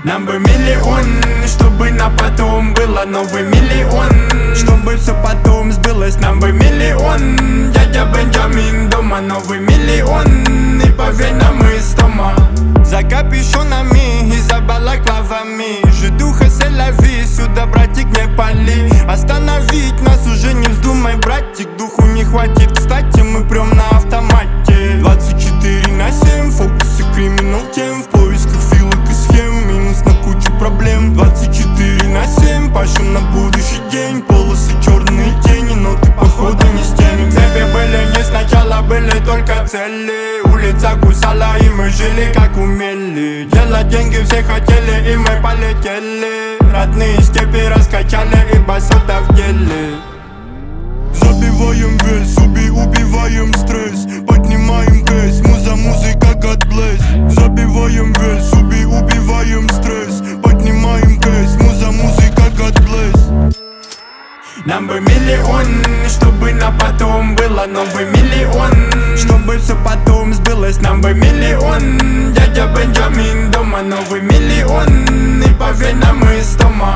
Нам бы миллион, чтобы на потом было новый миллион. Чтобы все потом сбылось, нам бы миллион. Дядя Бенджамин дома, новый миллион. И поверь нам из дома. За капюшонами и за балаклавами жидуха c'est la vie, сюда, братик, не пали. Остановить нас уже не вздумай, братик, духу не хватит. Кстати, мы прям на автомате 24/7, фокус и криминал тем. В поисках филок и схем, минус на кучу проблем. 24/7, пашем на будущий день. Полосы черные тени, но ты походу не с теми. Цепи были не сначала, были только цели. Улица кусала, и мы жили как умели. Делать деньги все хотели, и мы полетели. Родные степи раскачали, и басота в деле. Забиваем вес, убиваем стресс. Поднимаем кэс, муза, музыка, God bless. Забиваем вес, убиваем стресс. Поднимаем кэс, муза, музыка, God bless. Нам бы миллион, чтобы на потом было новый миллион. Чтобы все потом сбылось, нам бы миллион. Дядя Бенджамин дома, новый миллион. И поверь нам из дома.